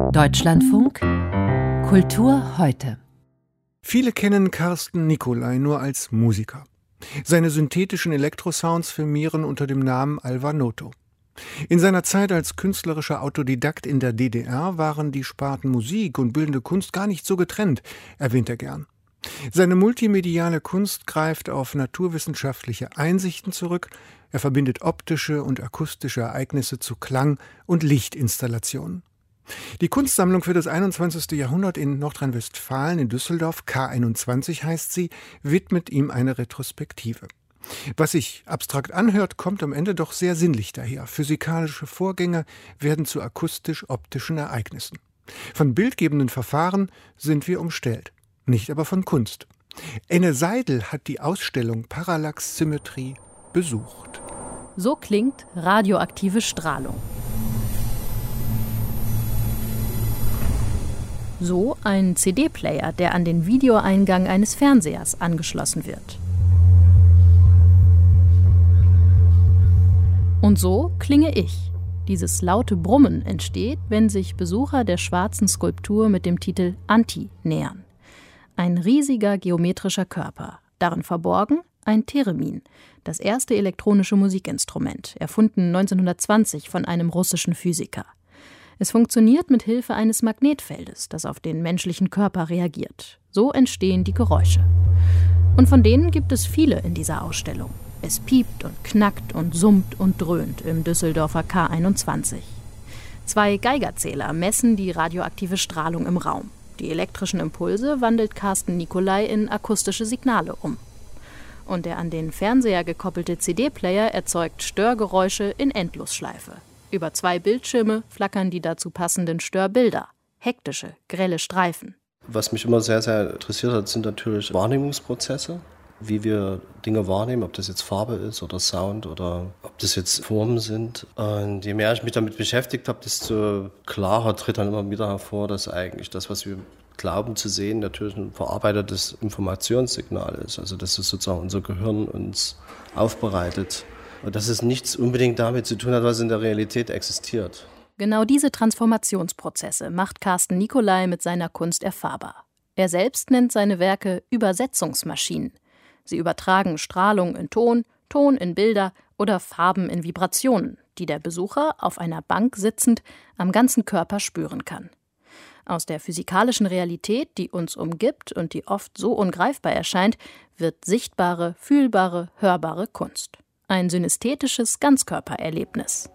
Deutschlandfunk Kultur heute. Viele kennen Carsten Nicolai nur als Musiker. Seine synthetischen Elektrosounds firmieren unter dem Namen Alvanoto. In seiner Zeit als künstlerischer Autodidakt in der DDR waren die Sparten Musik und bildende Kunst gar nicht so getrennt, erwähnt er gern. Seine multimediale Kunst greift auf naturwissenschaftliche Einsichten zurück. Er verbindet optische und akustische Ereignisse zu Klang- und Lichtinstallationen. Die Kunstsammlung für das 21. Jahrhundert in Nordrhein-Westfalen in Düsseldorf, K21 heißt sie, widmet ihm eine Retrospektive. Was sich abstrakt anhört, kommt am Ende doch sehr sinnlich daher. Physikalische Vorgänge werden zu akustisch-optischen Ereignissen. Von bildgebenden Verfahren sind wir umstellt, nicht aber von Kunst. Enne Seidel hat die Ausstellung Parallax Symmetry besucht. So klingt radioaktive Strahlung. So ein CD-Player, der an den Videoeingang eines Fernsehers angeschlossen wird. Und so klinge ich. Dieses laute Brummen entsteht, wenn sich Besucher der schwarzen Skulptur mit dem Titel Anti nähern. Ein riesiger geometrischer Körper, darin verborgen ein Theremin, das erste elektronische Musikinstrument, erfunden 1920 von einem russischen Physiker. Es funktioniert mit Hilfe eines Magnetfeldes, das auf den menschlichen Körper reagiert. So entstehen die Geräusche. Und von denen gibt es viele in dieser Ausstellung. Es piept und knackt und summt und dröhnt im Düsseldorfer K21. 2 Geigerzähler messen die radioaktive Strahlung im Raum. Die elektrischen Impulse wandelt Carsten Nicolai in akustische Signale um. Und der an den Fernseher gekoppelte CD-Player erzeugt Störgeräusche in Endlosschleife. Über 2 Bildschirme flackern die dazu passenden Störbilder. Hektische, grelle Streifen. Was mich immer sehr, sehr interessiert hat, sind natürlich Wahrnehmungsprozesse. Wie wir Dinge wahrnehmen, ob das jetzt Farbe ist oder Sound oder ob das jetzt Formen sind. Und je mehr ich mich damit beschäftigt habe, desto klarer tritt dann immer wieder hervor, dass eigentlich das, was wir glauben zu sehen, natürlich ein verarbeitetes Informationssignal ist. Also dass es sozusagen unser Gehirn uns aufbereitet. Und dass es nichts unbedingt damit zu tun hat, was in der Realität existiert. Genau diese Transformationsprozesse macht Carsten Nicolai mit seiner Kunst erfahrbar. Er selbst nennt seine Werke Übersetzungsmaschinen. Sie übertragen Strahlung in Ton, Ton in Bilder oder Farben in Vibrationen, die der Besucher auf einer Bank sitzend am ganzen Körper spüren kann. Aus der physikalischen Realität, die uns umgibt und die oft so ungreifbar erscheint, wird sichtbare, fühlbare, hörbare Kunst. Ein synästhetisches Ganzkörpererlebnis.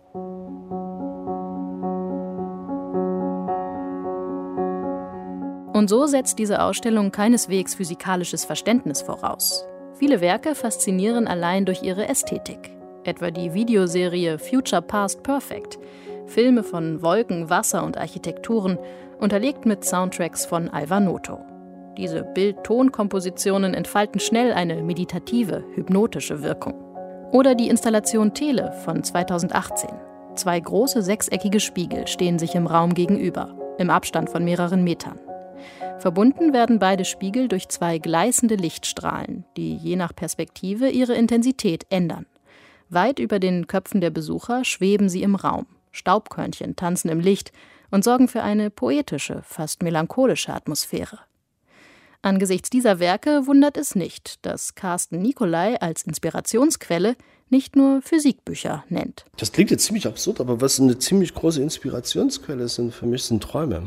Und so setzt diese Ausstellung keineswegs physikalisches Verständnis voraus. Viele Werke faszinieren allein durch ihre Ästhetik. Etwa die Videoserie Future Past Perfect. Filme von Wolken, Wasser und Architekturen, unterlegt mit Soundtracks von Alvanoto. Diese Bild-Ton-Kompositionen entfalten schnell eine meditative, hypnotische Wirkung. Oder die Installation Tele von 2018. 2 große sechseckige Spiegel stehen sich im Raum gegenüber, im Abstand von mehreren Metern. Verbunden werden beide Spiegel durch 2 gleißende Lichtstrahlen, die je nach Perspektive ihre Intensität ändern. Weit über den Köpfen der Besucher schweben sie im Raum. Staubkörnchen tanzen im Licht und sorgen für eine poetische, fast melancholische Atmosphäre. Angesichts dieser Werke wundert es nicht, dass Carsten Nicolai als Inspirationsquelle nicht nur Physikbücher nennt. Das klingt jetzt ziemlich absurd, aber was eine ziemlich große Inspirationsquelle sind für mich, sind Träume.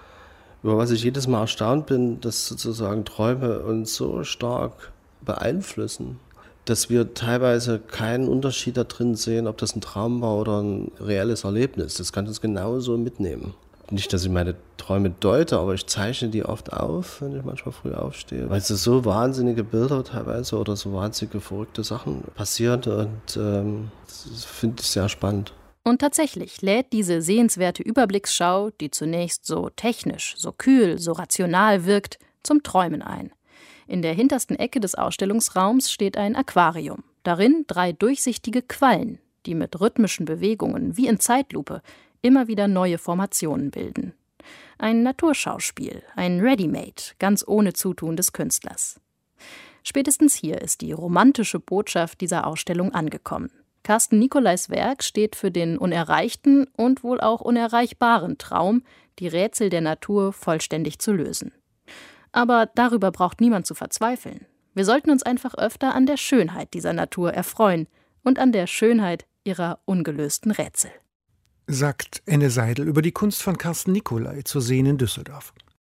Über was ich jedes Mal erstaunt bin, dass sozusagen Träume uns so stark beeinflussen, dass wir teilweise keinen Unterschied da drin sehen, ob das ein Traum war oder ein reelles Erlebnis. Das kann uns genauso mitnehmen. Nicht, dass ich meine Träume deute, aber ich zeichne die oft auf, wenn ich manchmal früh aufstehe. Weil es so wahnsinnige Bilder teilweise oder so wahnsinnige verrückte Sachen passieren und das finde ich sehr spannend. Und tatsächlich lädt diese sehenswerte Überblicksschau, die zunächst so technisch, so kühl, so rational wirkt, zum Träumen ein. In der hintersten Ecke des Ausstellungsraums steht ein Aquarium. Darin 3 durchsichtige Quallen, die mit rhythmischen Bewegungen wie in Zeitlupe immer wieder neue Formationen bilden. Ein Naturschauspiel, ein Ready-Made, ganz ohne Zutun des Künstlers. Spätestens hier ist die romantische Botschaft dieser Ausstellung angekommen. Carsten Nicolais Werk steht für den unerreichten und wohl auch unerreichbaren Traum, die Rätsel der Natur vollständig zu lösen. Aber darüber braucht niemand zu verzweifeln. Wir sollten uns einfach öfter an der Schönheit dieser Natur erfreuen und an der Schönheit ihrer ungelösten Rätsel. Sagt Enne Seidel über die Kunst von Carsten Nicolai, zu sehen in Düsseldorf.